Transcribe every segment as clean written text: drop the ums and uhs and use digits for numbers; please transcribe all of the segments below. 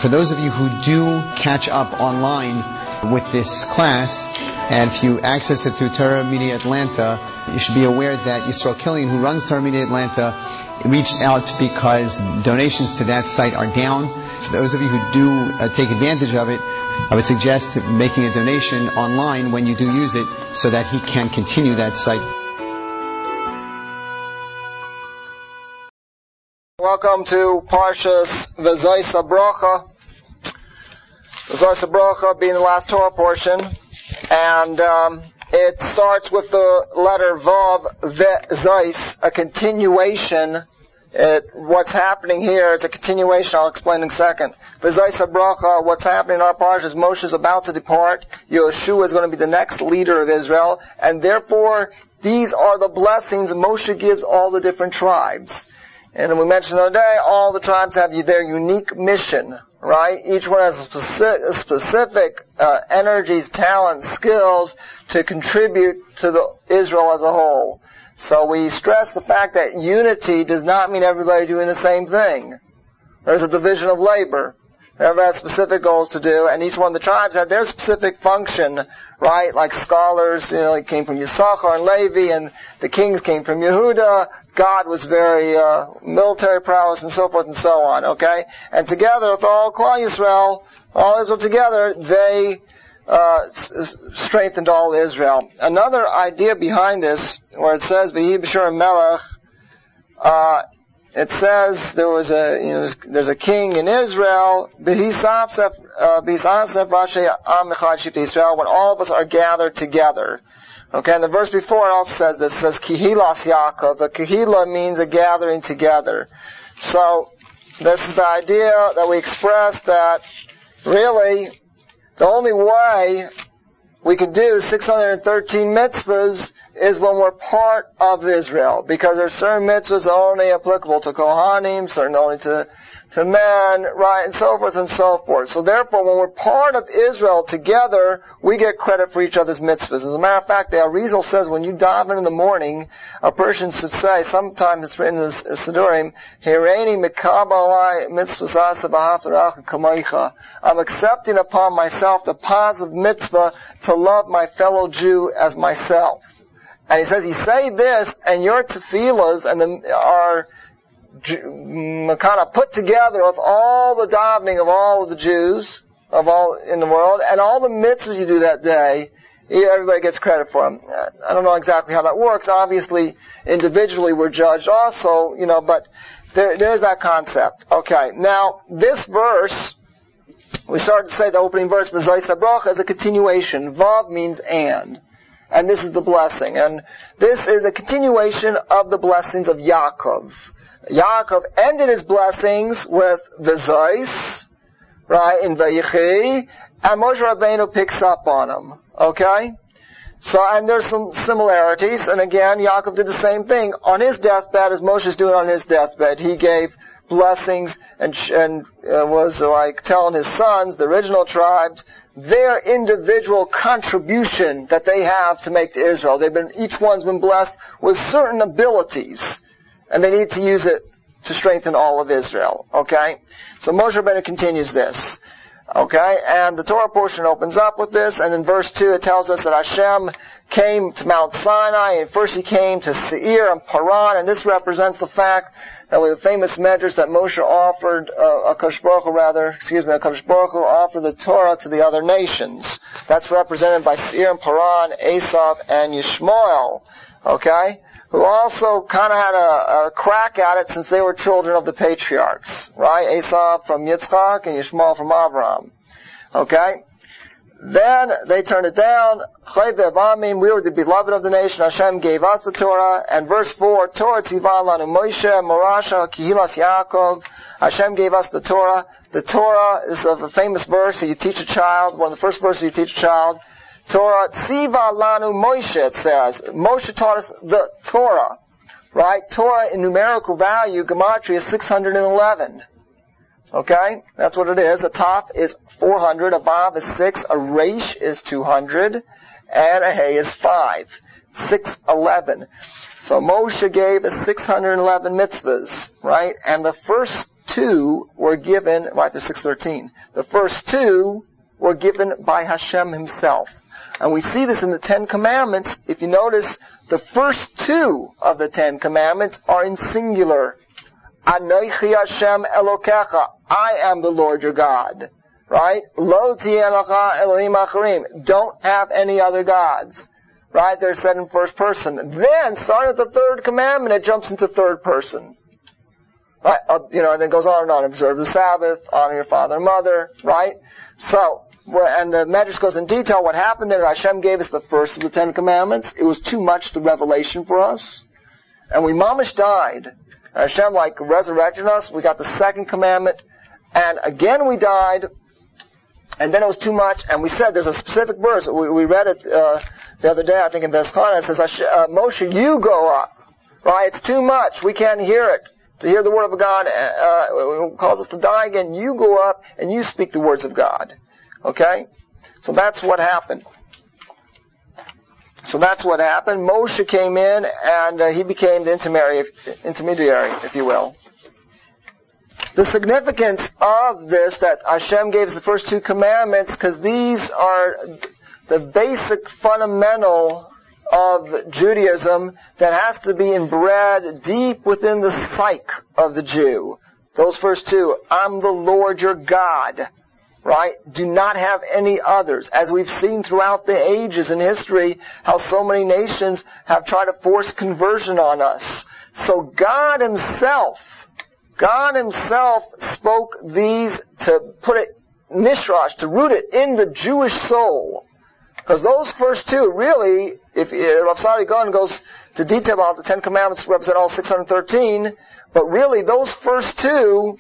For those of you who do catch up online with this class, and if you access it through Torah Media Atlanta, you should be aware that Yisrael Killian, who runs Torah Media Atlanta, reached out because donations to that site are down. For those of you who do take advantage of it, I would suggest making a donation online when you do use it so that he can continue that site. Welcome to Parshas V'Zayis Bracha. V'Zayis Bracha being the last Torah portion, and it starts with the letter Vav V'Zayis, a continuation. What's happening here is a continuation. I'll explain in a second. V'Zayis Bracha, what's happening in our parsha is Moshe is about to depart. Yoshua is going to be the next leader of Israel, and therefore these are the blessings Moshe gives all the different tribes. And we mentioned the other day, all the tribes have their unique mission, right? Each one has specific energies, talents, skills to contribute to Israel as a whole. So we stress the fact that unity does not mean everybody doing the same thing. There's a division of labor. Everybody has specific goals to do, and each one of the tribes had their specific function, right? Like scholars, it came from Yisachar and Levi, and the kings came from Yehuda. God was very military prowess, and so forth and so on. Okay, and together with all Klal Yisrael, all Israel together, they strengthened all Israel. Another idea behind this, where it says V'hi b'shur melech. It says there's a king in Israel, when all of us are gathered together. Okay, and the verse before it also says this, it says Kihilas Yaakov. A Kihila means a gathering together. So, this is the idea that we express that really the only way we can do 613 mitzvahs is when we're part of Israel, because there's certain mitzvahs only applicable to Kohanim, certain only to men, right, and so forth and so forth. So therefore, when we're part of Israel together, we get credit for each other's mitzvahs. As a matter of fact, the Arizal says when you daven in the morning, a person should say, sometimes it's written in the Sidurim, Hireini mikabalai mitzvahs b'haftarach kamoicha. I'm accepting upon myself the positive mitzvah to love my fellow Jew as myself. And he says, you say this, and your tefillahs are kind of put together with all the davening of all of the Jews of all in the world, and all the mitzvahs you do that day, everybody gets credit for them. I don't know exactly how that works. Obviously, individually we're judged also, but there's that concept. Okay, now this verse, we started to say the opening verse, V'Zayis Bracha, is a continuation. Vav means and this is the blessing. And this is a continuation of the blessings of Yaakov. Yaakov ended his blessings with V'Zayis, right, in Vayichi, and Moshe Rabbeinu picks up on them. Okay? So, and there's some similarities, and again, Yaakov did the same thing on his deathbed as Moshe's doing on his deathbed. He gave blessings and was like telling his sons, the original tribes, their individual contribution that they have to make to Israel. Each one's been blessed with certain abilities, and they need to use it to strengthen all of Israel. Okay? So Moshe Rabbeinu continues this. Okay? And the Torah portion opens up with this, and in verse 2 it tells us that Hashem came to Mount Sinai, and first he came to Seir and Paran, and this represents the fact that with the famous medrash that Moshe offered, HaKadosh Baruch Hu offered the Torah to the other nations. That's represented by Seir and Paran, Esav and Yishmael. Okay? Who also kind of had a crack at it since they were children of the patriarchs. Right? Esav from Yitzchak and Yishmael from Abraham. Okay? Then they turned it down. We were the beloved of the nation. Hashem gave us the Torah. And verse 4, Torah tzivan lanu Moshe Morasha Kihilas Yaakov. Hashem gave us the Torah. The Torah is a famous verse that you teach a child, one of the first verses you teach a child. Torah tziva lanu Moshe, it says. Moshe taught us the Torah. Right? Torah in numerical value, gematria is 611. Okay? That's what it is. A Taf is 400, a Vav is 6, a Resh is 200, and a Hey is 5. 6:11. So Moshe gave us 611 mitzvahs, right? And the first 2 were given, right, there's 6:13. The first 2 were given by Hashem himself. And we see this in the 10 Commandments. If you notice, the first 2 of the 10 Commandments are in singular. Anochi Hashem Elokecha. I am the Lord your God. Right? Lo ti'eh lecha Elohim acharim. Don't have any other gods. Right? They're said in first person. Then, starting at the 3rd commandment, it jumps into 3rd person. Right? And then it goes on and on. Observe the Sabbath, honor your father and mother. Right? So, and the Medrash goes in detail what happened there. Hashem gave us the first of the 10 commandments. It was too much, the revelation for us. And we mamish died. Hashem resurrected us. We got the 2nd commandment. And again we died. And then it was too much. And we said there's a specific verse. We read it the other day, I think in Veskana. It says, Moshe, you go up. Right? It's too much. We can't hear it. To hear the word of God calls us to die again. You go up and you speak the words of God. Okay? So that's what happened. Moshe came in and he became the intermediary, if you will. The significance of this, that Hashem gave us the first 2 commandments, because these are the basic fundamental of Judaism that has to be inbred deep within the psyche of the Jew. Those first 2, I'm the Lord your God. Right? Do not have any others. As we've seen throughout the ages in history, how so many nations have tried to force conversion on us. So God Himself spoke these to put it nishrash, to root it in the Jewish soul. Because those first 2, really, if Rav Sari Gaon goes to detail about the 10 Commandments represent all 613, but really those first 2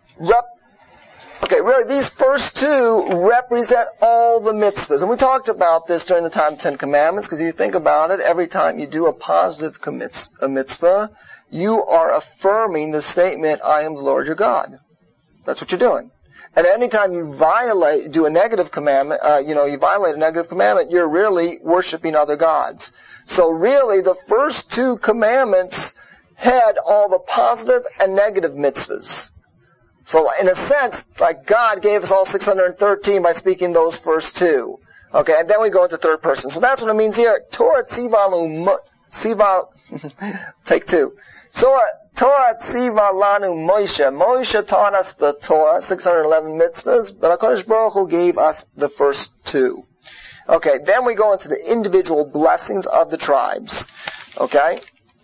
these first 2 represent all the mitzvahs. And we talked about this during the time of the 10 Commandments, because if you think about it, every time you do a positive mitzvah, you are affirming the statement, I am the Lord your God. That's what you're doing. And any time you do a negative commandment, you violate a negative commandment, you're really worshiping other gods. So really, the first 2 commandments had all the positive and negative mitzvahs. So in a sense, God gave us all 613 by speaking those first 2. Okay, and then we go into 3rd person. So that's what it means here. Torah tziva take 2. Torah tziva lanu Moshe. Moshe taught us the Torah, 611 mitzvahs, but HaKadosh Baruch Hu gave us the first 2. Okay, then we go into the individual blessings of the tribes. Okay?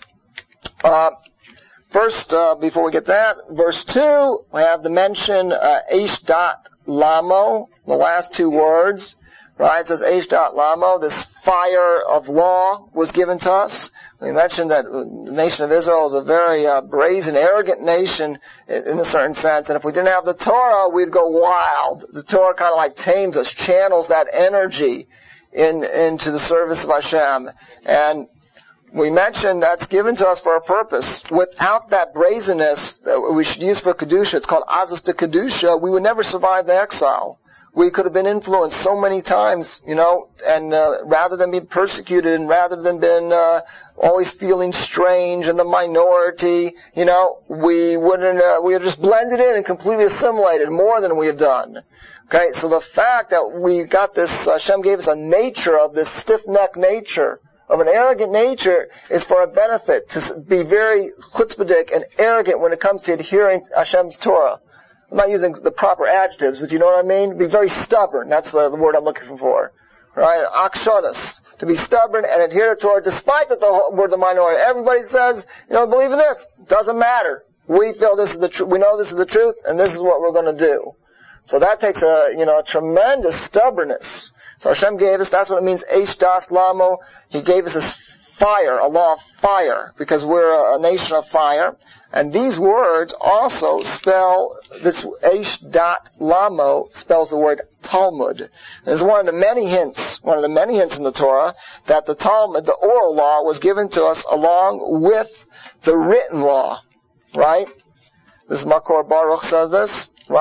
First, before we get that, verse 2, we have the mention, Eish Dat Lamo, the last 2 words, right? It says Eish Dat Lamo, this fire of law was given to us. We mentioned that the nation of Israel is a very brazen, arrogant nation in a certain sense, and if we didn't have the Torah, we'd go wild. The Torah kind of tames us, channels that energy into the service of Hashem. And we mentioned that's given to us for a purpose. Without that brazenness that we should use for Kedusha, it's called Azus de Kedusha, we would never survive the exile. We could have been influenced so many times, and rather than be persecuted and rather than been always feeling strange and the minority, we would just blended in and completely assimilated more than we have done. Okay, so the fact that we got this, Hashem gave us a nature of this stiff-necked nature, of an arrogant nature, is for a benefit, to be very chutzpahdik and arrogant when it comes to adhering to Hashem's Torah. I'm not using the proper adjectives, but you know what I mean? Be very stubborn. That's the word I'm looking for. Right? Akshodas. To be stubborn and adhere to Torah despite that we're the minority. Everybody says, believe in this. Doesn't matter. We feel this is the truth. We know this is the truth, and this is what we're going to do. So that takes a tremendous stubbornness. So Hashem gave us, that's what it means, Eish Das Lamo. He gave us this fire, a law of fire, because we're a nation of fire. And these words also spell, this Eish Dat Lamo spells the word Talmud. There's one of the many hints in the Torah, that the Talmud, the oral law, was given to us along with the written law. Right? This Makor Baruch says this, right?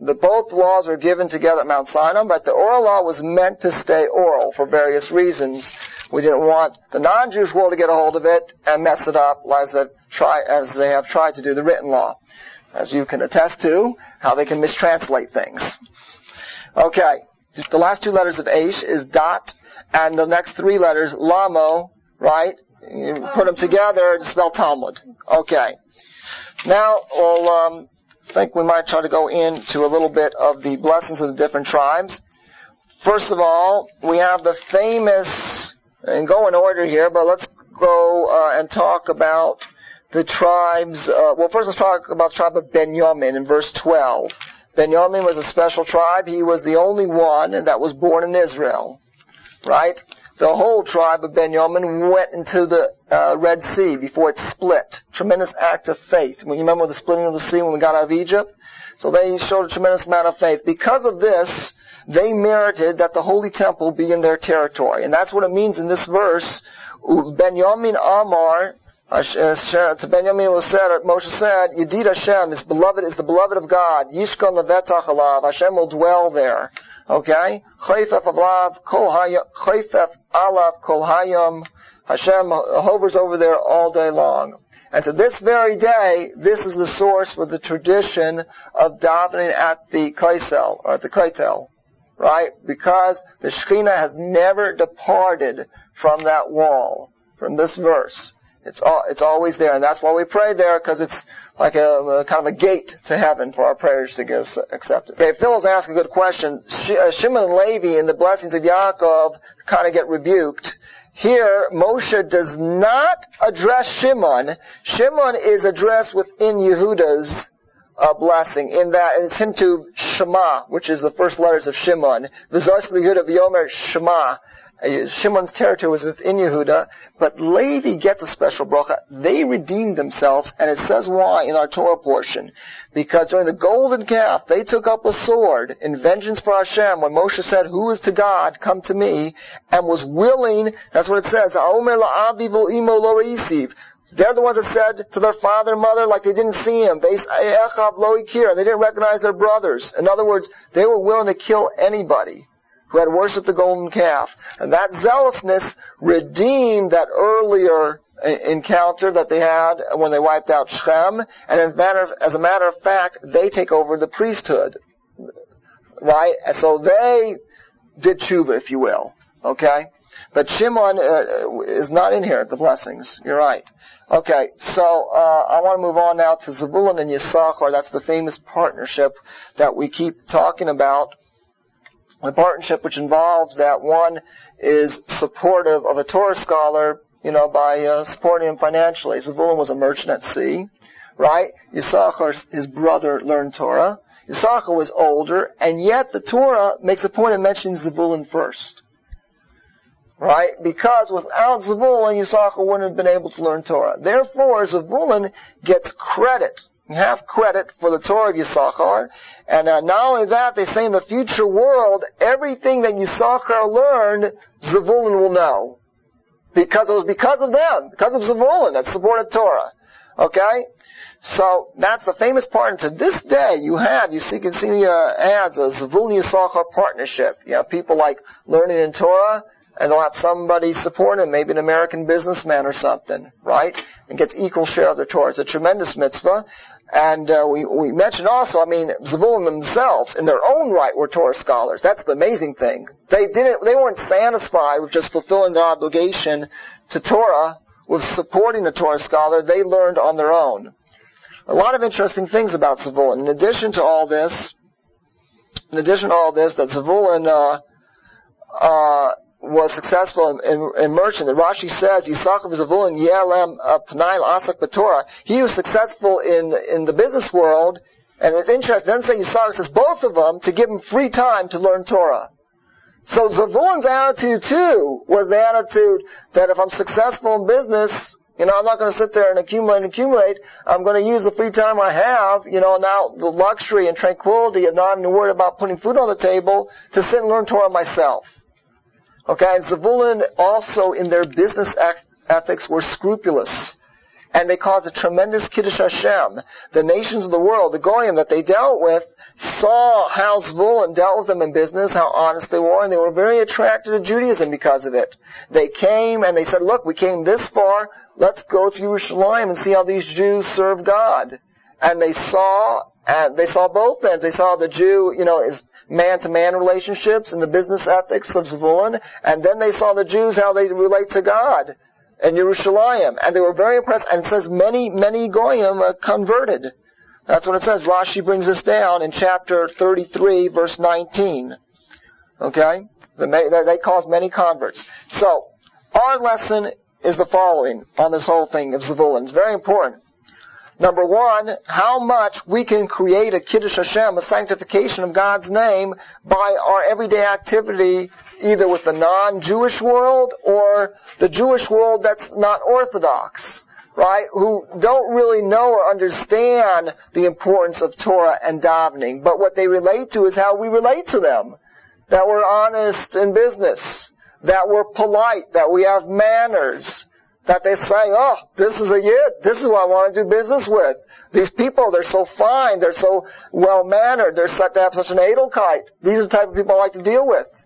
both laws were given together at Mount Sinai, but the oral law was meant to stay oral for various reasons. We didn't want the non-Jewish world to get a hold of it and mess it up as they have tried to do the written law. As you can attest to, how they can mistranslate things. Okay, the last two letters of Aish is dot, and the next three letters, lamo, right? You put them together to spell Talmud. Okay. Now, I think we might try to go into a little bit of the blessings of the different tribes. First of all, we have the famous, and go in order here, but let's go and talk about the tribes. First let's talk about the tribe of Benjamin in verse 12. Benjamin was a special tribe. He was the only one that was born in Israel. Right? The whole tribe of Benjamin went into the Red Sea before it split. Tremendous act of faith. You remember the splitting of the sea when we got out of Egypt? So they showed a tremendous amount of faith. Because of this, they merited that the Holy Temple be in their territory. And that's what it means in this verse. Benjamin Amar, to Benjamin was said, Moshe said, Yedid Hashem, is the beloved of God. Yishkon levetach alav, Hashem will dwell there. Okay? Chayfef alav kol hayom. Hashem hovers over there all day long. And to this very day, this is the source for the tradition of davening at the Kaisel, or at the Kaitel. Right? Because the Shekhinah has never departed from that wall, from this verse. It's always there, and that's why we pray there, because it's like a kind of a gate to heaven for our prayers to get accepted. Okay, Phil has asked a good question. Shimon and Levi in the blessings of Yaakov kind of get rebuked. Here, Moshe does not address Shimon. Shimon is addressed within Yehuda's blessing, in that it's into Shema, which is the first letters of Shimon. V'zos Yehuda v'yomer Shema. Shimon's territory was within Yehuda, but Levi gets a special bracha. They redeemed themselves, and it says why in our Torah portion. Because during the golden calf, they took up a sword in vengeance for Hashem when Moshe said, who is to God, come to me, and was willing, that's what it says, Ha'omer la'aviv u'imo lo re'isiv. They're the ones that said to their father and mother, like they didn't see him, they didn't recognize their brothers. In other words, they were willing to kill anybody who had worshipped the golden calf. And that zealousness redeemed that earlier encounter that they had when they wiped out Shechem. And as a matter of fact, they take over the priesthood. Right? And so they did tshuva, if you will. Okay? But Shimon is not in here, the blessings. You're right. Okay, so I want to move on now to Zevulun and Yisachar. That's the famous partnership that we keep talking about. The partnership which involves that one is supportive of a Torah scholar, by supporting him financially. Zevulun was a merchant at sea, right? Yisachar, his brother, learned Torah. Yisachar was older, and yet the Torah makes a point of mentioning Zevulun first. Right? Because without Zevulun, Yisachar wouldn't have been able to learn Torah. Therefore, Zevulun gets credit. Half credit for the Torah of Yisachar. And not only that, they say in the future world, everything that Yisachar learned, Zevulun will know. Because it was because of them, because of Zevulun that supported Torah. Okay? So, that's the famous part. And to this day, you can see ads, a Zevulun Yisachar partnership. You have people like learning in Torah, and they'll have somebody support him, maybe an American businessman or something, right? And gets equal share of the Torah. It's a tremendous mitzvah. And we mentioned also, Zevulun themselves, in their own right, were Torah scholars. That's the amazing thing. They weren't satisfied with just fulfilling their obligation to Torah, with supporting a Torah scholar. They learned on their own. A lot of interesting things about Zevulun. In addition to all this, that Zevulun was successful in merchant. The Rashi says, Yisachar v'Zevulun yelem p'nai l'asak b'Torah. He was successful in the business world, and it's interesting. It doesn't say Yisachar, says both of them to give him free time to learn Torah. So Zevulun's attitude too was the attitude that if I'm successful in business, I'm not going to sit there and accumulate. I'm going to use the free time I have, now the luxury and tranquility of not having to worry about putting food on the table, to sit and learn Torah myself. Okay, and Zevulun also in their business ethics were scrupulous. and they caused a tremendous Kiddush Hashem. The nations of the world, the Goyim that they dealt with, saw how Zvulun dealt with them in business, how honest they were, and they were very attracted to Judaism because of it. They came and they said, look, we came this far, let's go to Yerushalayim and see how these Jews serve God. And they saw both ends. They saw the Jew, his man-to-man relationships and the business ethics of Zvulun, and then they saw the Jews, how they relate to God in Yerushalayim. And they were very impressed, and it says many, many Goyim converted. That's what it says. Rashi brings this down in chapter 33, verse 19. Okay? They caused many converts. So, our lesson is the following on this whole thing of Zvulun. It's very important. Number one, how much we can create a Kiddush Hashem, a sanctification of God's name, by our everyday activity, either with the non-Jewish world or the Jewish world that's not Orthodox. Right? Who don't really know or understand the importance of Torah and davening. But what they relate to is how we relate to them. That we're honest in business. That we're polite. That we have manners. That they say, oh, this is a Yid. This is who I want to do business with. These people, they're so fine. They're so well-mannered. They're set to have such an edelkeit. These are the type of people I like to deal with.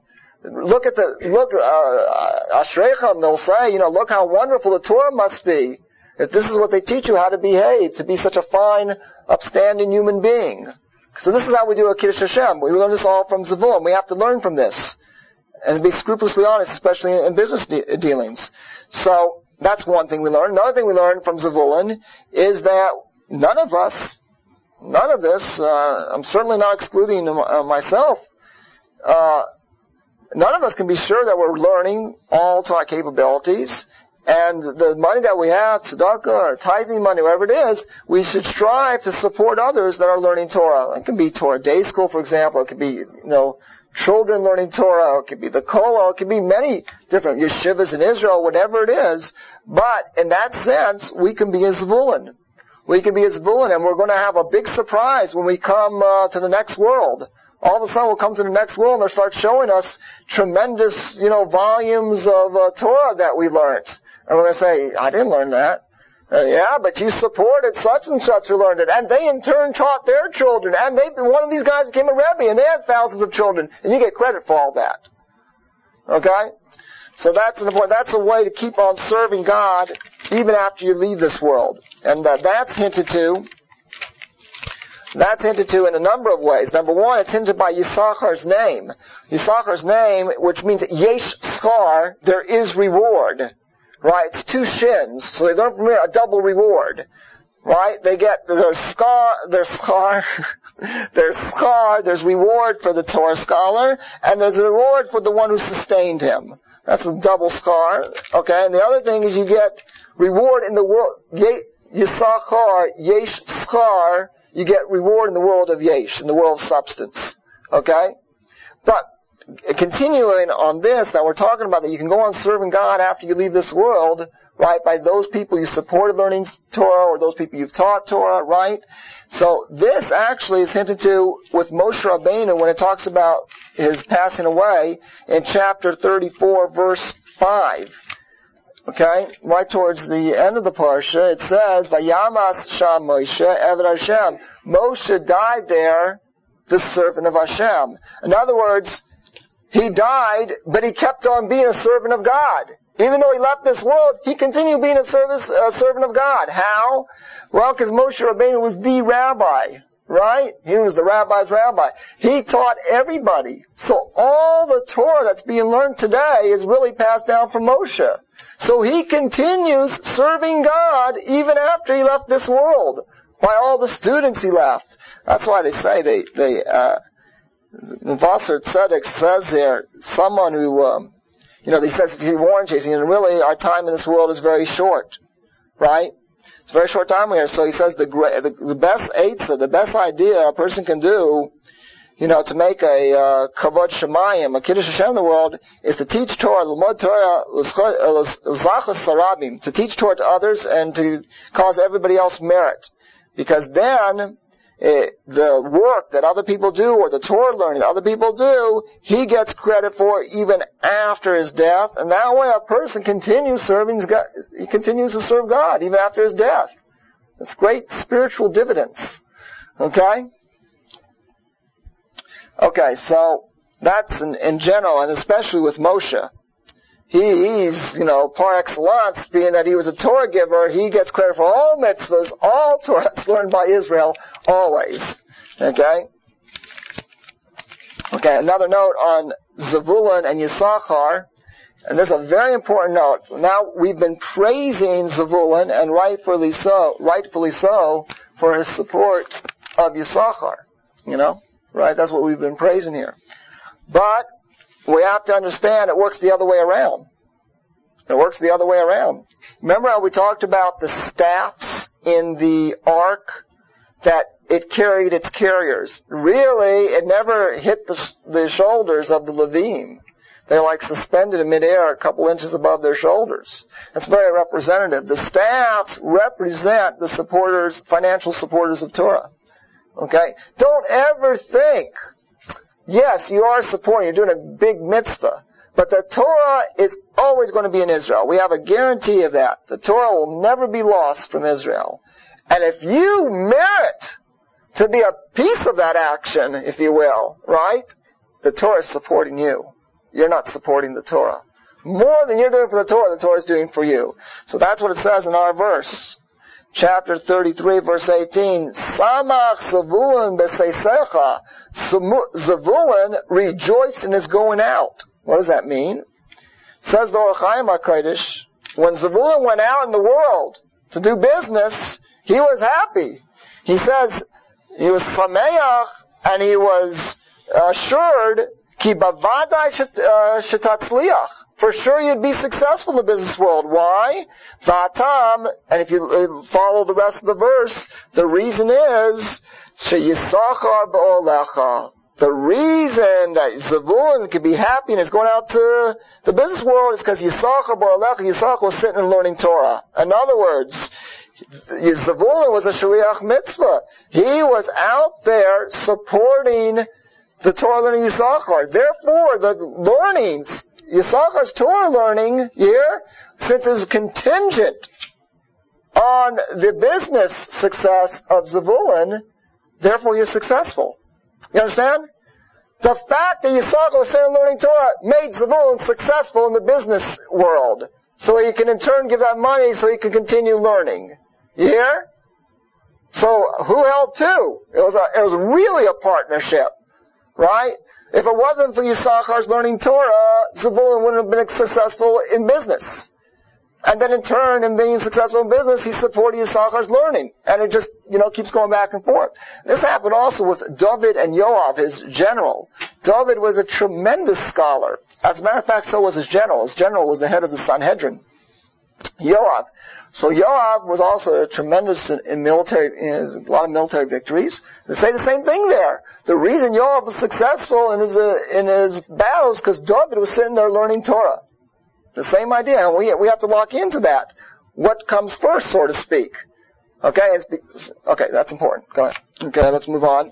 Ashreichem, they'll say, look how wonderful the Torah must be. If this is what they teach you, how to behave, to be such a fine, upstanding human being. So this is how we do a Kiddush Hashem. We learn this all from Zvulun. We have to learn from this. And be scrupulously honest, especially in business dealings. So, that's one thing we learn. Another thing we learn from Zvulun is that none of this, I'm certainly not excluding myself, none of us can be sure that we're learning all to our capabilities. And the money that we have, tzedakah or tithing money, whatever it is, we should strive to support others that are learning Torah. It can be Torah Day School, for example. It could be, children learning Torah. Or it could be the kollel. It could be many different yeshivas in Israel, whatever it is. But in that sense, we can be a Zvulun. We can be a Zvulun, and we're going to have a big surprise when we come to the next world. All of a sudden we'll come to the next world and they'll start showing us tremendous, volumes of Torah that we learned. And we're going to say, I didn't learn that. Yeah, but you supported such and such who learned it. And they in turn taught their children. And one of these guys became a Rebbe and they had thousands of children. And you get credit for all that. Okay? So that's a way to keep on serving God even after you leave this world. And that's hinted to in a number of ways. Number one, it's hinted by Yisachar's name. Yisachar's name, which means Yesh Schar, there is reward. Right? It's two shins. So they learn from here a double reward. Right? They get there's reward for the Torah scholar, and there's a reward for the one who sustained him. That's a double schar. Okay? And the other thing is you get reward in the world, Yisachar, Yesh Schar, you get reward in the world of Yesh, in the world of substance. Okay? But, continuing on this, that we're talking about that you can go on serving God after you leave this world, right, by those people you supported learning Torah, or those people you've taught Torah, right? So this actually is hinted to with Moshe Rabbeinu when it talks about his passing away in chapter 34, verse 5. Okay? Right towards the end of the parsha, it says, Vayamas Sham Moshe Eved Hashem. Moshe died there, the servant of Hashem. In other words, he died, but he kept on being a servant of God. Even though he left this world, he continued being a servant of God. How? Well, because Moshe Rabbeinu was the rabbi, right? He was the rabbi's rabbi. He taught everybody. So all the Torah that's being learned today is really passed down from Moshe. So he continues serving God even after he left this world by all the students he left. That's why they say Vassar Tzedek says there, someone who, he says, he warns you, and really our time in this world is very short, right? It's a very short time here. So he says the best eitzah, the best idea a person can do, to make a kavod shemayim, a kiddush Hashem in the world, is to teach Torah, l'mod Torah, l'zachas sarabim, to teach Torah to others and to cause everybody else merit. Because then the work that other people do or the Torah learning that other people do, he gets credit for even after his death. And that way a person continues serving God. He continues to serve God even after his death. It's great spiritual dividends. Okay? Okay, so that's in general, and especially with Moshe. He's, par excellence, being that he was a Torah giver, he gets credit for all mitzvahs, all Torah that's learned by Israel, always. Okay? Okay, another note on Zevulun and Yisachar, and this is a very important note. Now, we've been praising Zevulun, and rightfully so, for his support of Yisachar. Right? That's what we've been praising here. But we have to understand it works the other way around. It works the other way around. Remember how we talked about the staffs in the ark, that it carried its carriers? Really, it never hit the shoulders of the Levim. They're like suspended in midair a couple inches above their shoulders. That's very representative. The staffs represent the supporters, financial supporters of Torah. Okay? Don't ever think, yes, you are supporting, you're doing a big mitzvah, but the Torah is always going to be in Israel. We have a guarantee of that. The Torah will never be lost from Israel. And if you merit to be a piece of that action, if you will, right, the Torah is supporting you. You're not supporting the Torah. More than you're doing for the Torah is doing for you. So that's what it says in our verse. Chapter 33, verse 18, Samach Zavulun b'seisecha. Zavulun rejoiced in his going out. What does that mean? Says the Or Chaim HaKodesh, when Zavulun went out in the world to do business, he was happy. He says he was sameach, and he was assured, ki bavadai shetatzliach. For sure you'd be successful in the business world. Why? Vatam, and if you follow the rest of the verse, the reason is, sheyisachar ba'olecha. The reason that Zavulun could be happy and is going out to the business world is because Yisachar ba'olecha, Yisachar was sitting and learning Torah. In other words, Zavulun was a shaliach mitzvah. He was out there supporting the Torah learning Yisachar. Therefore, the learnings, Yisachar's Torah learning here, since it's contingent on the business success of Zavulun, therefore you're successful. You understand? The fact that Yisachar was sitting learning Torah made Zavulun successful in the business world. So he can in turn give that money so he can continue learning. You hear? So who held two? It was really a partnership. Right? If it wasn't for Yisachar's learning Torah, Zavulun wouldn't have been successful in business. And then in turn, in being successful in business, he supported Yisachar's learning. And it just, keeps going back and forth. This happened also with David and Yoav, his general. David was a tremendous scholar. As a matter of fact, so was his general. His general was the head of the Sanhedrin. Yoav. So Yoav was also a tremendous in military, a lot of military victories. They say the same thing there. The reason Yoav was successful in his battles because David was sitting there learning Torah. The same idea, and we have to lock into that. What comes first, so to speak? Okay, that's important. Go ahead. Okay, let's move on.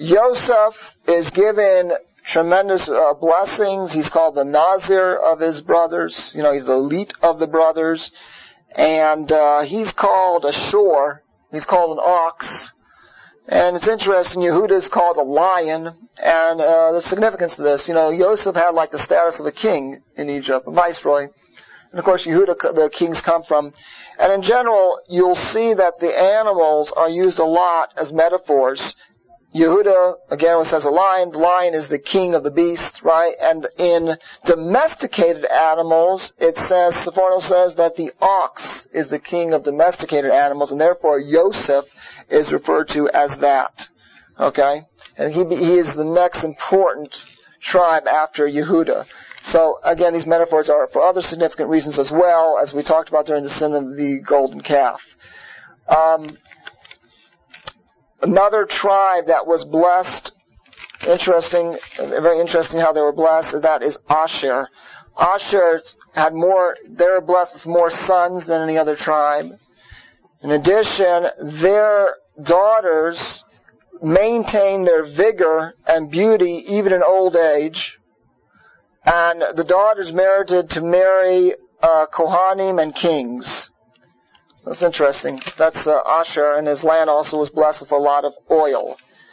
Yosef is given tremendous blessings. He's called the Nazir of his brothers. He's the elite of the brothers. And he's called a shore. He's called an ox. And it's interesting, Yehuda is called a lion. And the significance of this, Yosef had like the status of a king in Egypt, a viceroy. And of course, Yehuda, the kings come from. And in general, you'll see that the animals are used a lot as metaphors. Yehuda, again, when it says a lion, the lion is the king of the beasts, right? And in domesticated animals, it says, Sforno says that the ox is the king of domesticated animals, and therefore Yosef is referred to as that. Okay? And he is the next important tribe after Yehuda. So, again, these metaphors are for other significant reasons as well, as we talked about during the sin of the golden calf. Another tribe that was blessed, very interesting how they were blessed, that is Asher. Asher they were blessed with more sons than any other tribe. In addition, their daughters maintain their vigor and beauty even in old age. And the daughters merited to marry Kohanim and kings. That's interesting. That's Asher, and his land also was blessed with a lot of oil.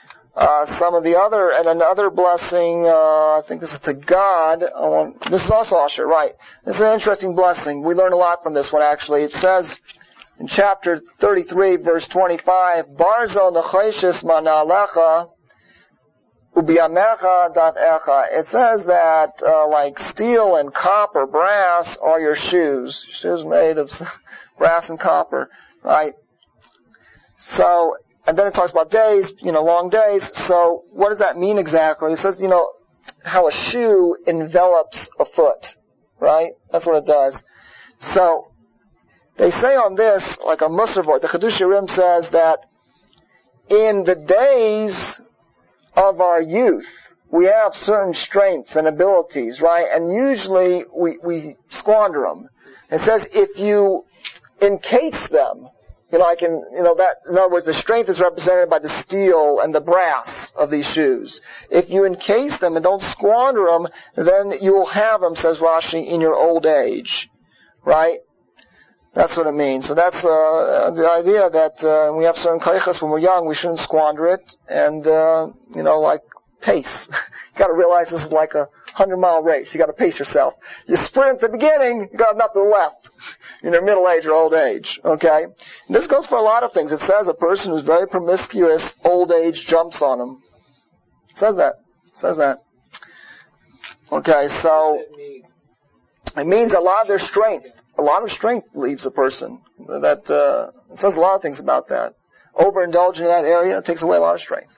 Another blessing, I think this is to God. This is also Asher, right? This is an interesting blessing. We learn a lot from this one, actually. It says in chapter 33, verse 25, Barzel nechoshes manalecha ubiyamecha datecha. It says that, like steel and copper, brass are your shoes. Shoes made of brass and copper, right? So, and then it talks about days, long days. So what does that mean exactly? It says, how a shoe envelops a foot, right? That's what it does. So they say on this, like a Musar, the Chidush Yirim says that in the days of our youth, we have certain strengths and abilities, right? And usually we squander them. It says if you encase them, in other words, the strength is represented by the steel and the brass of these shoes. If you encase them and don't squander them, then you will have them, says Rashi, in your old age, right? That's what it means. So that's the idea that we have certain kaichas when we're young, we shouldn't squander it, and like pace. You got to realize this is like a 100-mile race. You got to pace yourself. You sprint at the beginning, you got nothing left in your middle age or old age. Okay, and this goes for a lot of things. It says a person who's very promiscuous, old age jumps on him. It says that. Okay, so it means a lot of their strength. A lot of strength leaves a person. That it says a lot of things about that. Overindulging in that area takes away a lot of strength.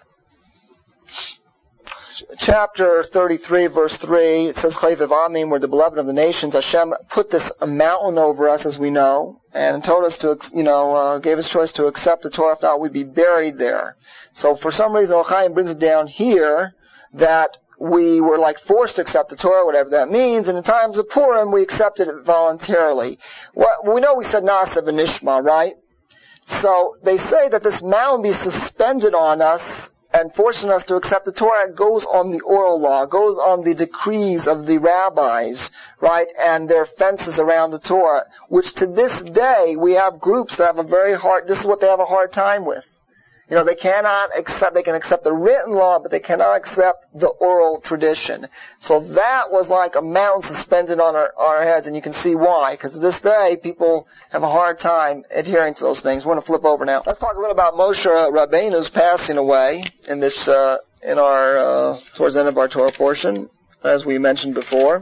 Chapter 33, verse 3, it says, Chayviv Amim, we're the beloved of the nations. Hashem put this mountain over us, as we know, and told us to, gave us choice to accept the Torah, if not, we'd be buried there. So for some reason, Chaim brings it down here that we were like forced to accept the Torah, whatever that means, and in times of Purim, we accepted it voluntarily. We know we said Na'aseh v'nishma, right? So they say that this mountain be suspended on us and forcing us to accept the Torah. It goes on the oral law, goes on the decrees of the rabbis, right, and their fences around the Torah, which to this day we have groups that have this is what they have a hard time with. They can accept the written law, but they cannot accept the oral tradition. So that was like a mountain suspended on our heads, and you can see why. Because to this day, people have a hard time adhering to those things. We're going to flip over now. Let's talk a little about Moshe Rabbeinu's passing away in this, towards the end of our Torah portion, as we mentioned before.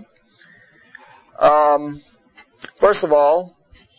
First of all,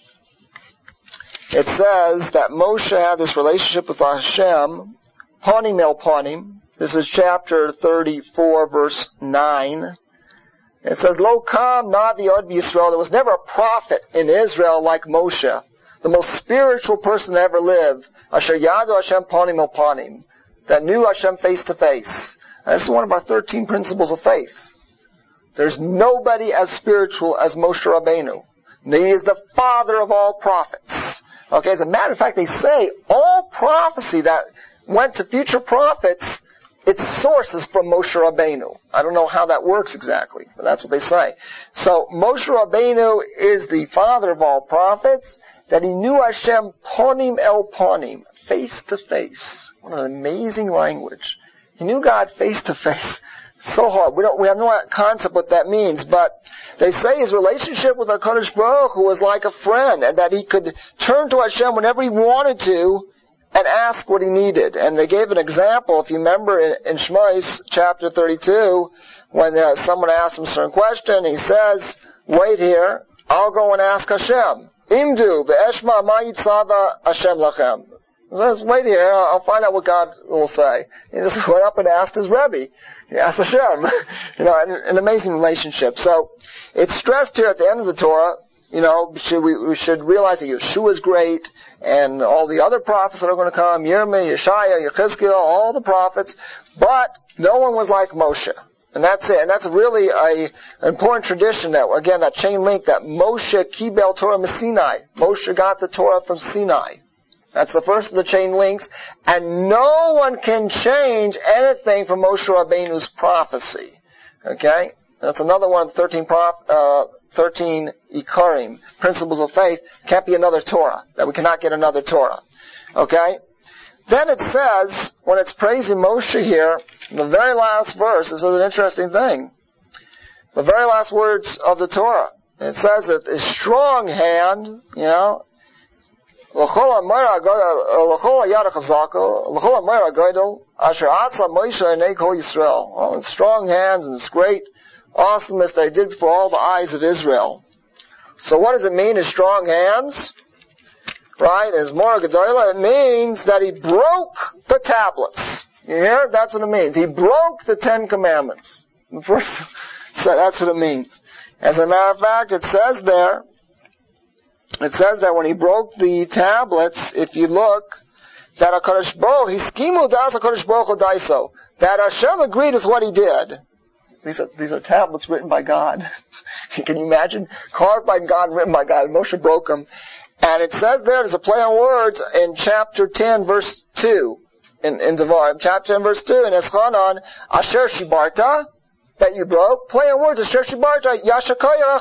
it says that Moshe had this relationship with Hashem, Panim el Panim. This is chapter 34, verse 9. It says, Lo kam navi od b'Yisrael. There was never a prophet in Israel like Moshe, the most spiritual person to ever live. Asher yadu Hashem Panim el Panim, that knew Hashem face to face. And this is one of our 13 principles of faith. There's nobody as spiritual as Moshe Rabbeinu. And he is the father of all prophets. Okay, as a matter of fact, they say all prophecy that went to future prophets, its source is from Moshe Rabbeinu. I don't know how that works exactly, but that's what they say. So Moshe Rabbeinu is the father of all prophets, that he knew Hashem Ponim el Ponim, face to face. What an amazing language. He knew God face to face. So hard. We have no concept what that means, but they say his relationship with HaKadosh Baruch Hu was like a friend, and that he could turn to Hashem whenever he wanted to and ask what he needed. And they gave an example, if you remember in Shmos chapter 32, when someone asked him a certain question, he says, wait here, I'll go and ask Hashem. Imdu ve'eshma ma yitzava Hashem lachem. Let's wait here, I'll find out what God will say. He just went up and asked his Rebbe. He asked Hashem. An amazing relationship. So, it's stressed here at the end of the Torah, we should realize that Yeshua is great, and all the otah prophets that are going to come, Yirmiyah, Yeshaya, Yechezkel, all the prophets, but no one was like Moshe. And that's it. And that's really an important tradition that chain link, that Moshe Kibel Torah Sinai. Moshe got the Torah from Sinai. That's the first of the chain links. And no one can change anything from Moshe Rabbeinu's prophecy. Okay? That's another one of the 13 Ikarim, principles of faith. Can't be another Torah. That we cannot get another Torah. Okay? Then it says, when it's praising Moshe here, in the very last verse, this is an interesting thing. The very last words of the Torah. It says that his strong hand, strong hands and this great awesomeness that he did before all the eyes of Israel. So what does it mean, his strong hands? Right? His Mora Gedola, it means that he broke the tablets. You hear? That's what it means. He broke the 10 Commandments. So that's what it means. As a matter of fact, it says there when he broke the tablets, if you look, that HaKadosh Baruch, he skimu das HaKadosh Baruch Hodaiso, that Hashem agreed with what he did. These are tablets written by God. Can you imagine? Carved by God, written by God. Moshe broke them. And it says there's a play on words in chapter 10, verse 2, in Devarim. Chapter 10, verse 2, in Eschanan, Asher Shibarta, that you broke. Play on words, Asher Shibarta, Yashakayach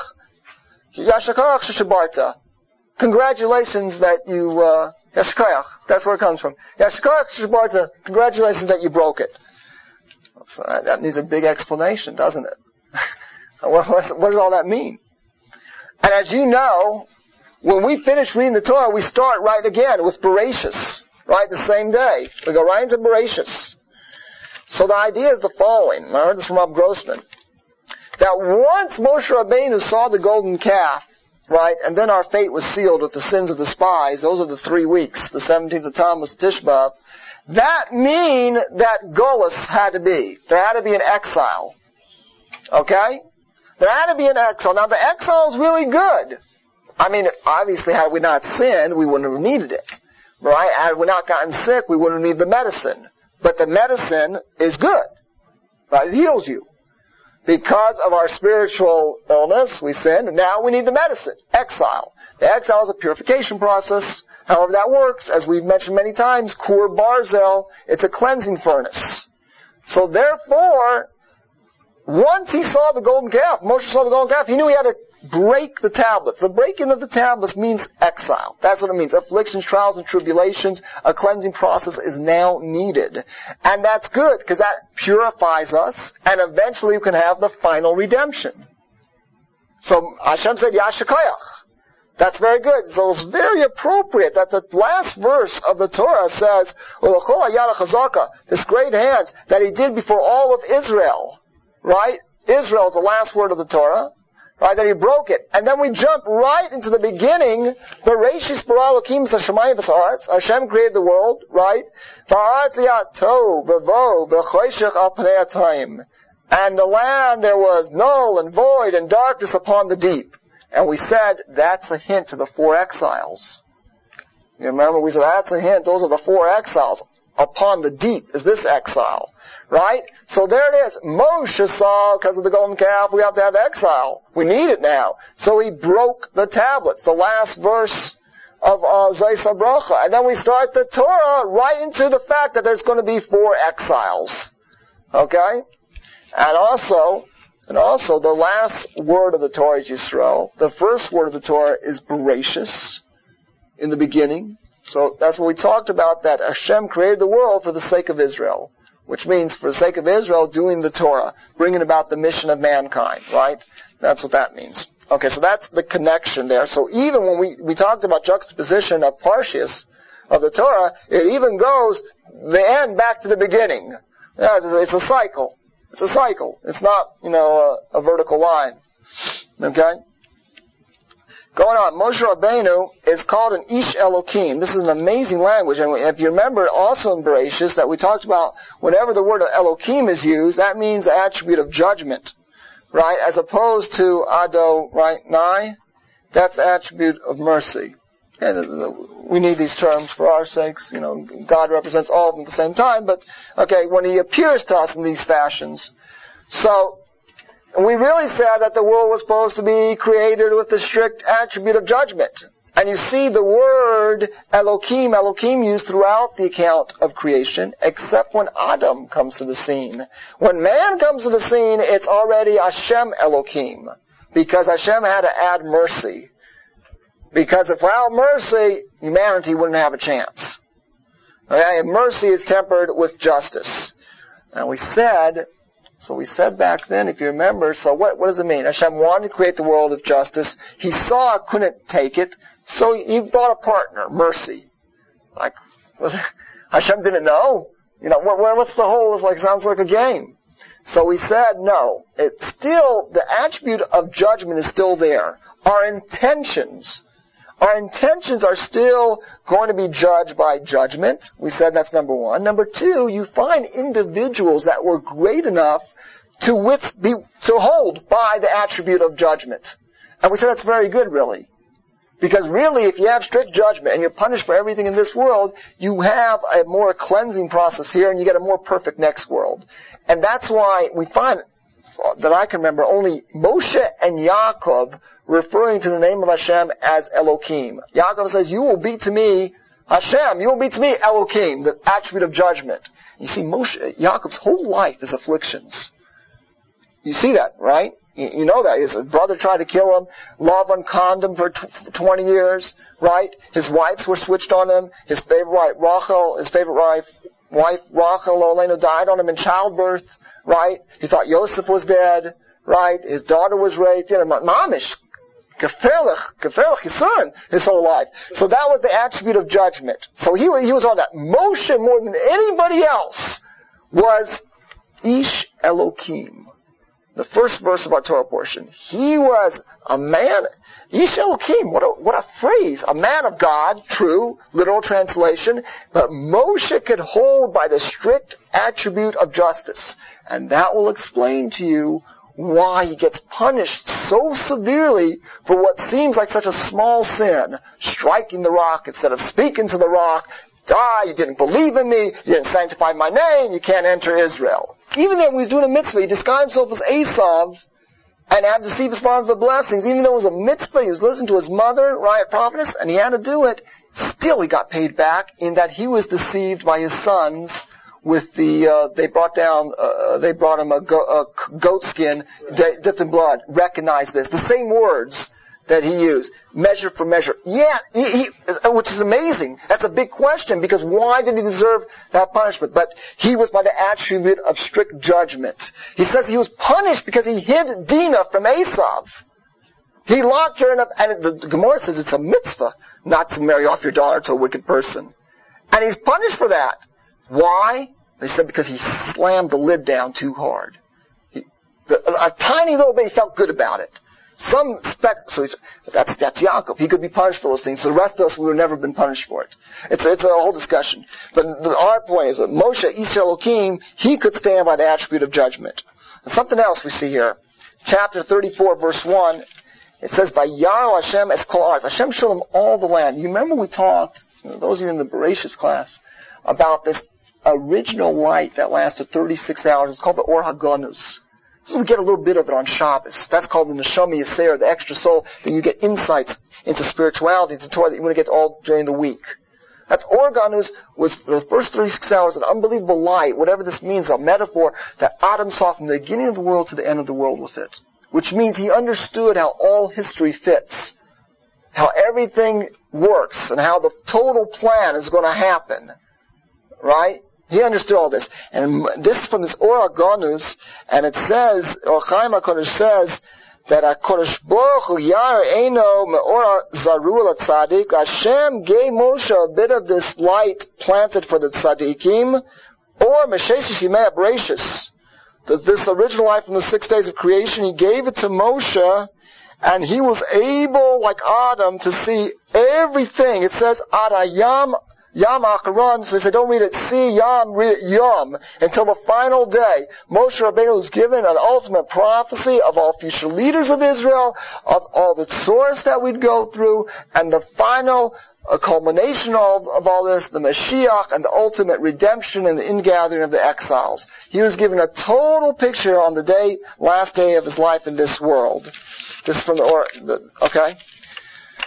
Shibarta. Congratulations that you, Yashakayach, that's where it comes from. Yashakayach Shibarta, congratulations that you broke it. So that needs a big explanation, doesn't it? What does all that mean? And as you know, when we finish reading the Torah, we start right again with Bereshis, right, the same day. We go right into Bereshis. So the idea is the following. I heard this from Rob Grossman. That once Moshe Rabbeinu saw the golden calf, right, and then our fate was sealed with the sins of the spies, those are the 3 weeks, the 17th of Tammuz, Tisha B'Av, that mean that Golus had to be. There had to be an exile. Okay? There had to be an exile. Now the exile is really good. I mean, obviously, had we not sinned, we wouldn't have needed it. Right? Had we not gotten sick, we wouldn't need the medicine. But the medicine is good. Right? It heals you. Because of our spiritual illness, we sinned, and now we need the medicine. Exile. The exile is a purification process. However that works, as we've mentioned many times, Kur Barzel, it's a cleansing furnace. So therefore, once he saw the golden calf, Moshe saw the golden calf, he knew he had to break the tablets. The breaking of the tablets means exile. That's what it means. Afflictions, trials, and tribulations, a cleansing process is now needed. And that's good, because that purifies us, and eventually you can have the final redemption. So Hashem said, Yashakayach. That's very good. So it's very appropriate that the last verse of the Torah says, this great hands that he did before all of Israel. Right? Israel is the last word of the Torah. Right? That he broke it. And then we jump right into the beginning. Bereshis bara Elokim hashamayim v'haaretz. Hashem created the world. Right? V'haaretz hayah tov v'vo v'choshech al pnei hatayim. And the land there was null and void and darkness upon the deep. And we said, that's a hint to the 4 exiles. You remember, we said, that's a hint, those are the 4 exiles. Upon the deep is this exile. Right? So there it is. Moshe saw, because of the golden calf, we have to have exile. We need it now. So he broke the tablets, the last verse of Zayis HaBracha. And then we start the Torah right into the fact that there's going to be 4 exiles. Okay? And also, the last word of the Torah is Yisrael. The first word of the Torah is Bereshis, in the beginning. So that's what we talked about, that Hashem created the world for the sake of Israel. Which means, for the sake of Israel, doing the Torah, bringing about the mission of mankind, right? That's what that means. Okay, so that's the connection there. So even when we talked about juxtaposition of Parshas, of the Torah, it even goes the end back to the beginning. Yeah, it's a cycle. It's a cycle. It's not, a vertical line. Okay? Going on, Moshe Rabbeinu is called an Ish Elokim. This is an amazing language. And if you remember also in Bereshis that we talked about whenever the word Elokim is used, that means the attribute of judgment. Right? As opposed to Ado, right? Nai, that's the attribute of mercy. Okay, we need these terms for our sakes. God represents all of them at the same time. But, okay, when he appears to us in these fashions. So, we really said that the world was supposed to be created with the strict attribute of judgment. And you see the word Elohim used throughout the account of creation, except when Adam comes to the scene. When man comes to the scene, it's already Hashem Elohim, because Hashem had to add mercy. Because if without mercy, humanity wouldn't have a chance. Okay? Mercy is tempered with justice. And we said back then, if you remember, so what does it mean? Hashem wanted to create the world of justice. He saw couldn't take it, so he brought a partner, mercy. Like, Hashem didn't know? What's the whole, sounds like a game. So he said, no, it's still, the attribute of judgment is still there. Our intentions are still going to be judged by judgment. We said that's number one. Number two, you find individuals that were great enough to hold by the attribute of judgment. And we said that's very good, really. Because really, if you have strict judgment and you're punished for everything in this world, you have a more cleansing process here and you get a more perfect next world. And that's why we find that I can remember only Moshe and Yaakov referring to the name of Hashem as Elohim. Yaakov says, you will be to me Hashem, you will be to me Elohim, the attribute of judgment. You see, Yaakov's whole life is afflictions. You see that, right? You know that. His brother tried to kill him. Lavan conned him for 20 years, right? His wives were switched on him. His favorite wife, Rachel, Rachel Olenu, died on him in childbirth, right? He thought Yosef was dead, right? His daughter was raped. Mamish, gefährlich Yisun, his whole life. So that was the attribute of judgment. So he was on that. Moshe, more than anybody else, was Ish Elohim. The first verse of our Torah portion. He was a man, Ish Elohim, what a phrase. A man of God, true, literal translation. But Moshe could hold by the strict attribute of justice. And that will explain to you why he gets punished so severely for what seems like such a small sin. Striking the rock instead of speaking to the rock. You didn't believe in me, you didn't sanctify my name, you can't enter Israel. Even then, when he was doing a mitzvah, he disguised himself as Esav and had to deceive his father of the blessings. Even though it was a mitzvah, he was listening to his mother, right, prophetess, and he had to do it. Still, he got paid back in that he was deceived by his sons with they brought him a goat skin dipped in blood. Recognize this. The same words that he used. Measure for measure. Yeah, which is amazing. That's a big question, because why did he deserve that punishment? But he was by the attribute of strict judgment. He says he was punished because he hid Dinah from Esav. He locked her in and the Gemara says it's a mitzvah not to marry off your daughter to a wicked person. And he's punished for that. Why? They said because he slammed the lid down too hard. A tiny little bit, he felt good about it. So that's Yaakov. He could be punished for those things. So the rest of us, we would have never been punished for it. It's a whole discussion. But our point is that Moshe, Ish Elohim, he could stand by the attribute of judgment. And something else we see here. Chapter 34, verse 1, it says, Vayaro Hashem es kol haaretz. Hashem showed him all the land. You remember we talked, those of you in the Bereshis class, about this original light that lasted 36 hours. It's called the Or HaGanuz. So we get a little bit of it on Shabbos. That's called the Neshama Yisera, the extra soul, that you get insights into spirituality, into Torah, that you want to get all during the week. That Or HaGanuz was, for the first 36 hours, an unbelievable light, whatever this means, a metaphor that Adam saw from the beginning of the world to the end of the world with it. Which means he understood how all history fits, how everything works, and how the total plan is going to happen. Right? He understood all this. And this is from this Or HaGanuz, and it says, Or Chaim HaKadosh says, that HaKadosh Baruch Hu Yar Eino Me'or Zarul HaTzadik, Hashem gave Moshe a bit of this light planted for the Tzadikim, or Mesheshes Yimei HaBreishis. This original light from the 6 days of creation, he gave it to Moshe, and he was able, like Adam, to see everything. It says, Ad Hayam Yam Acharon, so they say don't read it Si Yam, read it Yom, until the final day. Moshe Rabbeinu was given an ultimate prophecy of all future leaders of Israel, of all the source that we'd go through, and the final culmination of all this, the Mashiach, and the ultimate redemption and the ingathering of the exiles. He was given a total picture on the last day of his life in this world. This is from okay?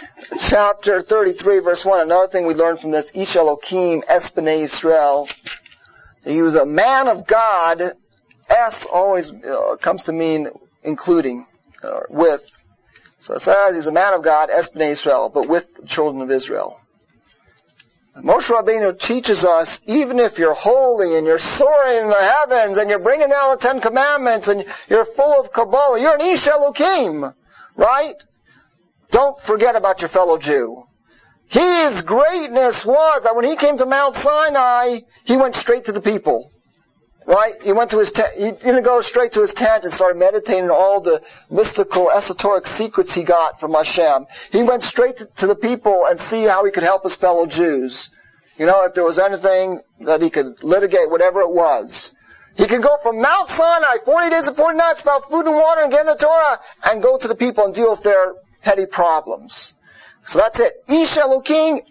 chapter 33, verse 1, another thing we learned from this, Ish Elokim es b'nei Yisrael. He was a man of God. Es always comes to mean including, with. So it says he's a man of God, es b'nei Yisrael, but with the children of Israel. Moshe Rabbeinu teaches us, even if you're holy and you're soaring in the heavens and you're bringing down the 10 Commandments and you're full of Kabbalah, you're an Ish Elokim, right? Don't forget about your fellow Jew. His greatness was that when he came to Mount Sinai, he went straight to the people. Right? He went to his tent. He didn't go straight to his tent and start meditating on all the mystical, esoteric secrets he got from Hashem. He went straight to the people and see how he could help his fellow Jews. You know, if there was anything that he could litigate, whatever it was. He could go from Mount Sinai, 40 days and 40 nights without food and water and getting the Torah, and go to the people and deal with their petty problems. So that's it. Ish Elokim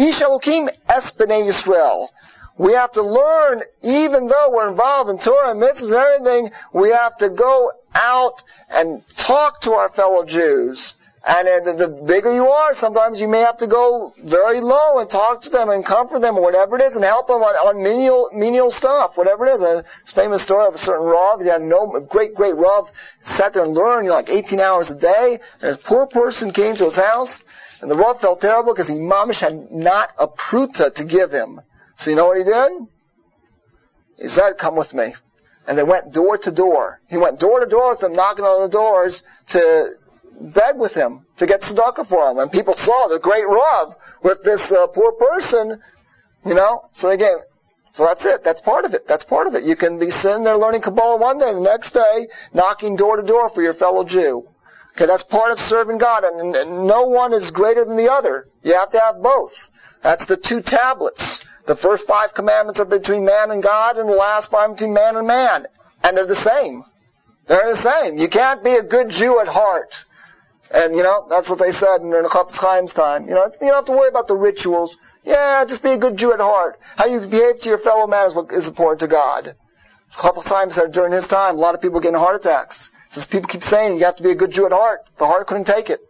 es b'nei Yisrael. We have to learn, even though we're involved in Torah and mitzvahs and everything, we have to go out and talk to our fellow Jews. And the bigger you are, sometimes you may have to go very low and talk to them and comfort them or whatever it is and help them on menial stuff, whatever it is. It's a famous story of a certain Rav. He had a great Rav, sat there and learned like 18 hours a day. And this poor person came to his house, and the Rav felt terrible because he mamish had not a pruta to give him. So you know what he did? He said, come with me. And they went door to door. He went door to door with them, knocking on the doors to beg with him, to get tzedakah for him. And people saw the great Rav with this poor person, you know. So that's it. That's part of it. You can be sitting there learning Kabbalah one day, and the next day knocking door to door for your fellow Jew. Okay, that's part of serving God. And no one is greater than the other. You have to have both. That's the 2 tablets. The first 5 commandments are between man and God, and the last 5 between man and man. And they're the same. They're the same. You can't be a good Jew at heart. And, you know, that's what they said in the Chafetz Chaim's time. You know, you don't have to worry about the rituals. Yeah, just be a good Jew at heart. How you behave to your fellow man is what is important to God. Chafetz Chaim said during his time, a lot of people were getting heart attacks. Says people keep saying you have to be a good Jew at heart. The heart couldn't take it.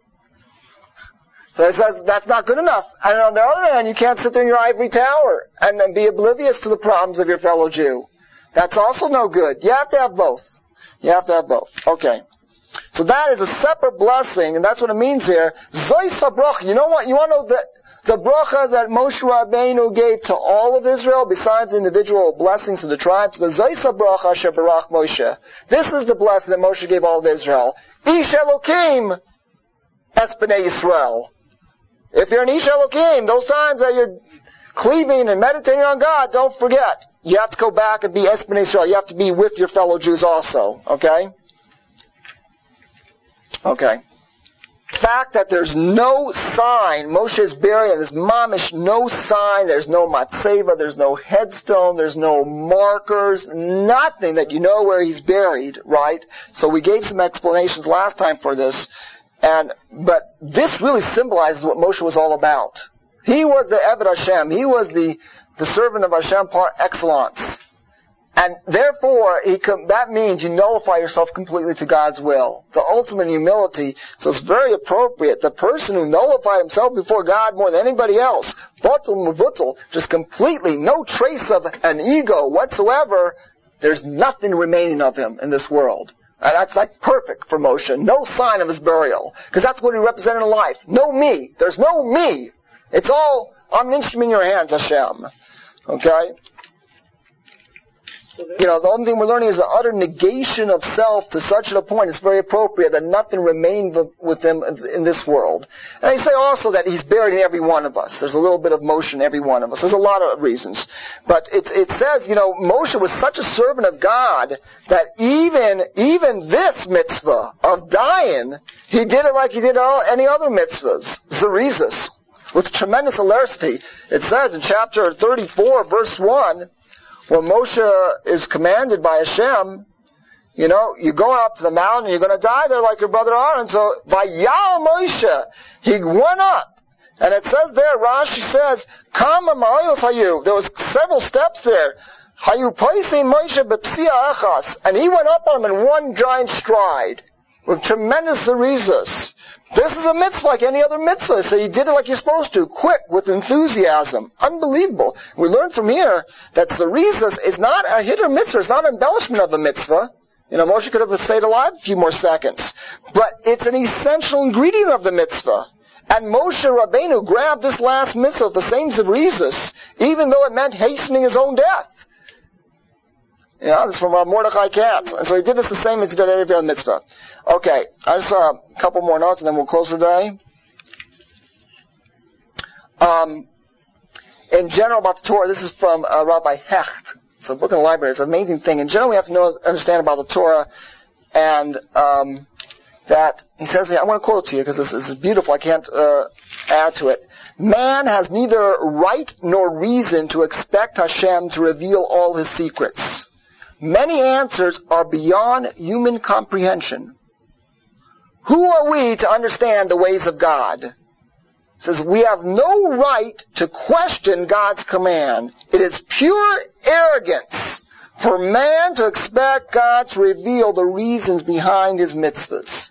So it says that's not good enough. And on the other hand, you can't sit there in your ivory tower and then be oblivious to the problems of your fellow Jew. That's also no good. You have to have both. Okay. So that is a separate blessing, and that's what it means here. Zois HaBracha. You know what? You want to know that the bracha that Moshe Rabbeinu gave to all of Israel, besides the individual blessings to the tribes, the Zois HaBracha Asher Barach Moshe. This is the blessing that Moshe gave all of Israel. Ish Elokim es b'nei Yisrael. If you're an Ish Elokim, those times that you're cleaving and meditating on God, don't forget. You have to go back and be es b'nei Yisrael. You have to be with your fellow Jews also. Okay? Fact that there's no sign, Moshe is buried, and there's mamish, no sign, there's no matzeva, there's no headstone, there's no markers, nothing that you know where he's buried, right? So we gave some explanations last time for this, but this really symbolizes what Moshe was all about. He was the Eved Hashem, he was the servant of Hashem par excellence. And therefore, that means you nullify yourself completely to God's will. The ultimate humility. So it's very appropriate. The person who nullified himself before God more than anybody else, batul mevutul, just completely, no trace of an ego whatsoever, there's nothing remaining of him in this world. And that's like perfect for Moshe. No sign of his burial. Because that's what he represented in life. No me. There's no me. It's all, I'm an instrument in your hands, Hashem. Okay? You know, the only thing we're learning is the utter negation of self to such a point. It's very appropriate that nothing remained with him in this world. And I say also that he's buried in every one of us. There's a little bit of Moshe in every one of us. There's a lot of reasons. But it says, you know, Moshe was such a servant of God that even this mitzvah of dying, he did it like he did any other mitzvahs. Zerizos. With tremendous hilarity. It says in chapter 34, verse 1, when Moshe is commanded by Hashem, you know, you're going up to the mountain, you're going to die there like your brother Aaron. So, Vayal Moshe, he went up. And it says there, Rashi says, Kama ma'ayil hayu. There was several steps there. Hayu paisei Moshe b'psiya achas. And he went up on him in one giant stride. with tremendous zerizos. This is a mitzvah like any other mitzvah, so you did it like you're supposed to, quick, with enthusiasm. Unbelievable. We learn from here that zerizos is not a hiddur mitzvah, it's not an embellishment of a mitzvah. Moshe could have stayed alive a few more seconds. But it's an essential ingredient of the mitzvah. And Moshe Rabbeinu grabbed this last mitzvah of the same zerizos, even though it meant hastening his own death. This is from Mordechai Katz. And so he did this the same as he did every other mitzvah. Okay, I just saw a couple more notes and then we'll close for the day. In general about the Torah, this is from Rabbi Hecht. It's a book in the library. It's an amazing thing. In general, we have to understand about the Torah, and that he says, I want to quote to you because this is beautiful. I can't add to it. Man has neither right nor reason to expect Hashem to reveal all his secrets. Many answers are beyond human comprehension. Who are we to understand the ways of God? It says, we have no right to question God's command. It is pure arrogance for man to expect God to reveal the reasons behind his mitzvahs.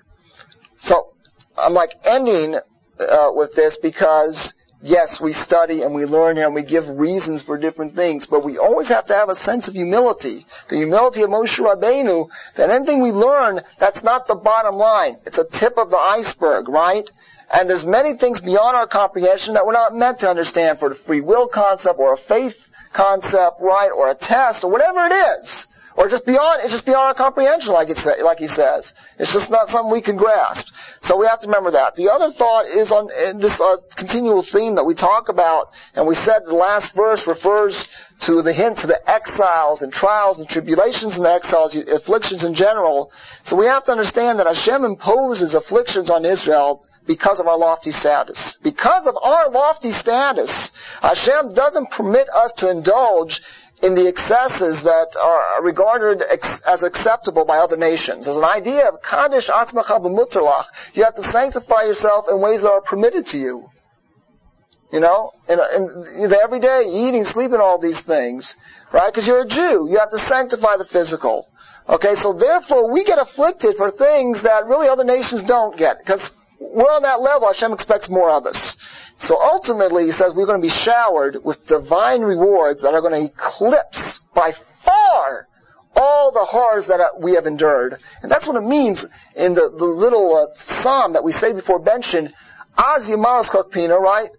So, I'm ending with this because, yes, we study and we learn here and we give reasons for different things, but we always have to have a sense of humility. The humility of Moshe Rabbeinu, that anything we learn, that's not the bottom line. It's a tip of the iceberg, right? And there's many things beyond our comprehension that we're not meant to understand, for the free will concept or a faith concept, right? Or a test or whatever it is. Or it's just beyond our comprehension, like he says. It's just not something we can grasp. So we have to remember that. The other thought is on this continual theme that we talk about, and we said the last verse refers to the hint to the exiles and trials and tribulations in the exiles, afflictions in general. So we have to understand that Hashem imposes afflictions on Israel because of our lofty status. Because of our lofty status, Hashem doesn't permit us to indulge in the excesses that are regarded as acceptable by other nations. There's an idea of Kaddish Atzmacha b'muterlach. You have to sanctify yourself in ways that are permitted to you. And every day, eating, sleeping, all these things. Right? Because you're a Jew. You have to sanctify the physical. Okay, so therefore we get afflicted for things that really other nations don't get. Because we're on that level. Hashem expects more of us. So ultimately, he says, we're going to be showered with divine rewards that are going to eclipse by far all the horrors that we have endured. And that's what it means in the little psalm that we say before benching, Az Yamalas Chokpina, right?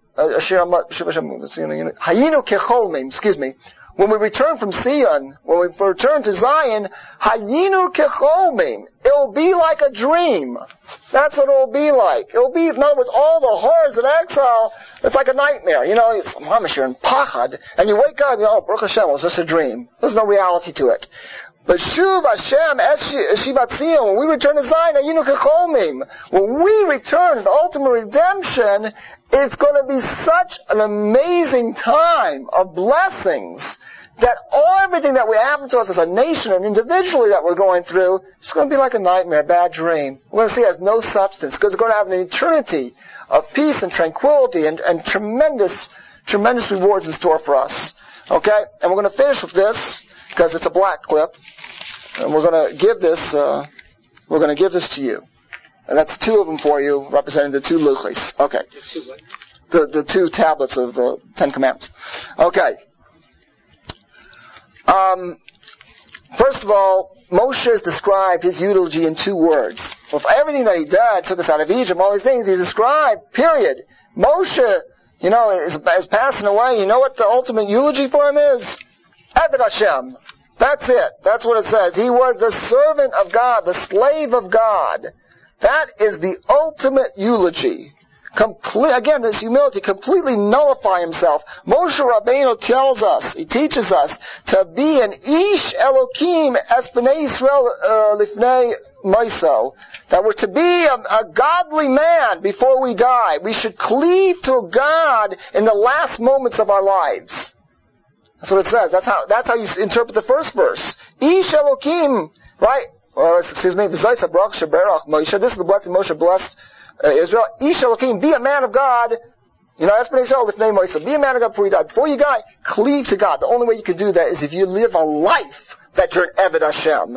Hayinu Kecholmim, excuse me. When we return from Sion, when we return to Zion, Hayinu Kecholmim. It'll be like a dream. That's what it'll be like. It'll be, in other words, all the horrors of exile, it's like a nightmare. It's mamish, you're in pachad, and you wake up, Baruch Hashem, it was just a dream. There's no reality to it. But Shuv Hashem, Shivat Zion, when we return to Zion, Hayinu Kecholmim. When we return to the ultimate redemption, it's going to be such an amazing time of blessings that everything that will happen to us as a nation and individually that we're going through, it's going to be like a nightmare, a bad dream. We're going to see it has no substance because it's going to have an eternity of peace and tranquility and tremendous, tremendous rewards in store for us. Okay? And we're going to finish with this because it's a black clip. And we're going to give this, to you. And that's two of them for you, representing the two luchis. Okay. The two tablets of the Ten Commandments. Okay. First of all, Moshe has described his eulogy in 2 words. Well, for everything that he did, took us out of Egypt, all these things, he's described, period. Moshe, is passing away. You know what the ultimate eulogy for him is? Eved Hashem. That's it. That's what it says. He was the servant of God, the slave of God. That is the ultimate eulogy. Again, this humility, completely nullify himself. Moshe Rabbeinu tells us, he teaches us, to be an Ish Elokim es b'nei Yisrael lifnei Moiso. That we're to be a godly man before we die. We should cleave to God in the last moments of our lives. That's what it says. That's how you interpret the first verse. Ish Elokim, right? Excuse me. This is the blessing Moshe blessed Israel. Ish Elokim, be a man of God. Be a man of God before you die. Before you die, cleave to God. The only way you can do that is if you live a life that you're an Eved Hashem.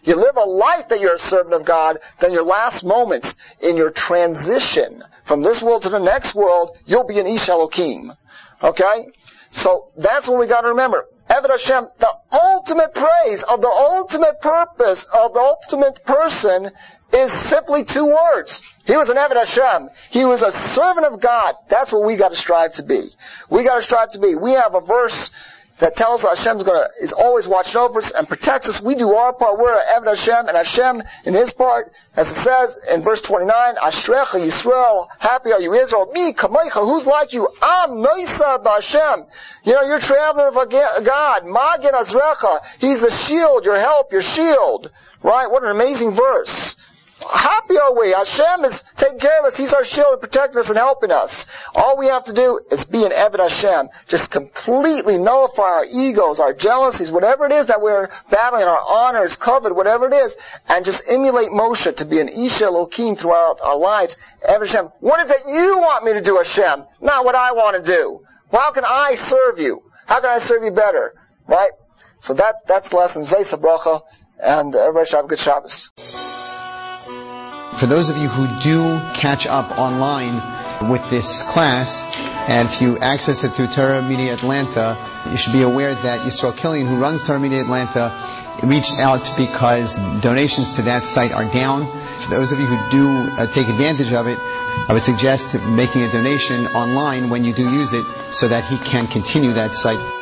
You live a life that you're a servant of God, then your last moments in your transition from this world to the next world, you'll be an Ish Elokim. Okay? So that's what we got to remember. Eved Hashem, the ultimate praise of the ultimate purpose of the ultimate person is simply two words. He was an Eved Hashem. He was a servant of God. That's what we got to strive to be. We got to strive to be. We have a verse that tells us Hashem is always watching over us and protects us. We do our part. We're Eved Hashem, and Hashem in His part, as it says in verse 29, Ashrecha Yisrael, happy are you Israel. Me, Kamaycha, who's like you? Am Noisa B'Hashem. You're traveling of God. Magin Azrecha. He's the shield, your help, your shield. Right? What an amazing verse. Happy are we. Hashem is taking care of us. He's our shield and protecting us and helping us. All we have to do is be an Eved Hashem. Just completely nullify our egos, our jealousies, whatever it is that we're battling, our honors, covet, whatever it is, and just emulate Moshe to be an Ish Elokim throughout our lives. Eved Hashem. What is it you want me to do, Hashem? Not what I want to do. Well, how can I serve you? How can I serve you better? Right? So that's the lesson. Zeis Bracha, and everybody should have a good Shabbos. For those of you who do catch up online with this class, and if you access it through Torah Media Atlanta, you should be aware that Yisrael Killian, who runs Torah Media Atlanta, reached out because donations to that site are down. For those of you who do take advantage of it, I would suggest making a donation online when you do use it so that he can continue that site.